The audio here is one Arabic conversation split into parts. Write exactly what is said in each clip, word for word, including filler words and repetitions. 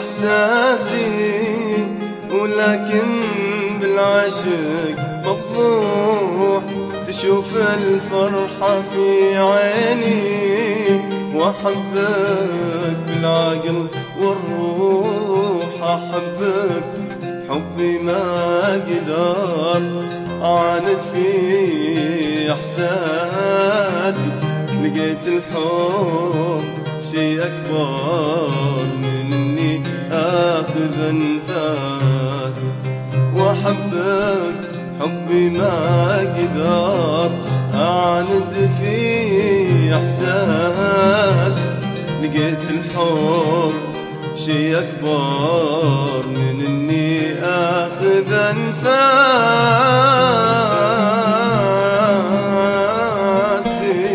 إحساسي، ولكن بالعشق مفضوح تشوف الفرحة في عيني، وأحبك بالعقل والروح، أحبك حبي ما قدر أعاند في إحساسي، لقيت الحب شي أكبر من إني آخذ أنفاسي، وأحبك حبي ما قدر أعاند في إحساسي، لقيت الحب شي أكبر من إني آخذ أنفاسي.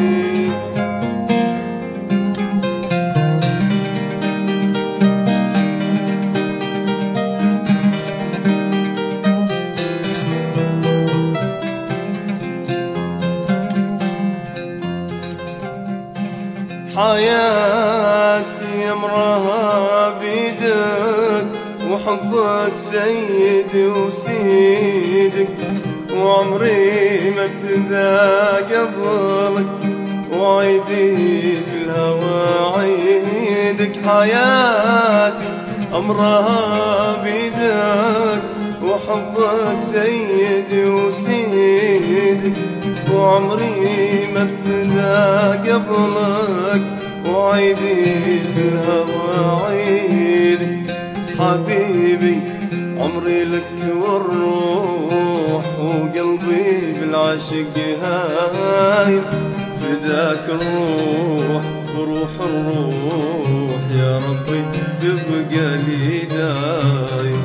حياتي أمرها بيدك، وحبك سيدي وسيدك، وعمري ما ابتدى قبلك، وعيدي في الهوى عيدك. حياتي أمرها بيدك، وحبك سيدي وسيدك، وعمري ما ابتدى قبلك، وعيدي في الهوى عيدك. حبيبي عمري لك والروح، وقلبي بالعشق هايم، فداك الروح وروح الروح، يا ربي تبقى لي دايم.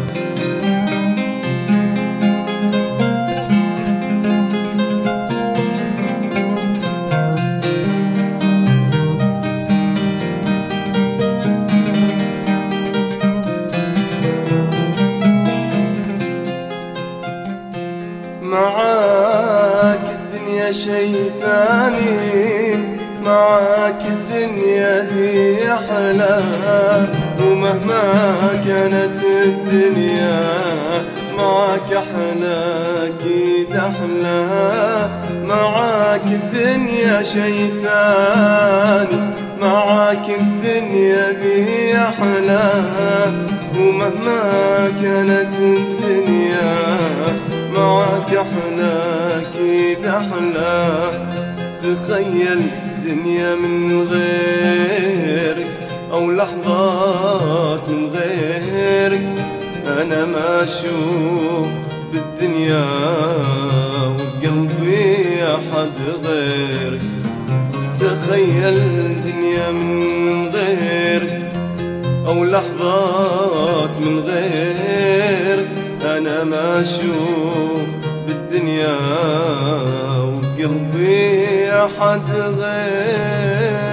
معاك الدنيا شي ثاني، معاك الدنيا دي أحلى، ومهما كانت الدنيا معاك أحلى أكيد أحلى. معاك الدنيا شي ثاني، معاك الدنيا دي أحلى، ومهما كانت الدنيا معاك أحلى أكيد أحلى. تخيل دنيا من غيرك، أو لحظات من غيرك، أنا ما أشوف بالدنيا وبقلبي أحد غيرك. تخيل دنيا من غيرك، أو لحظات من غيرك، أنا ما أشوف بالدنيا وبقلبي أحد غير.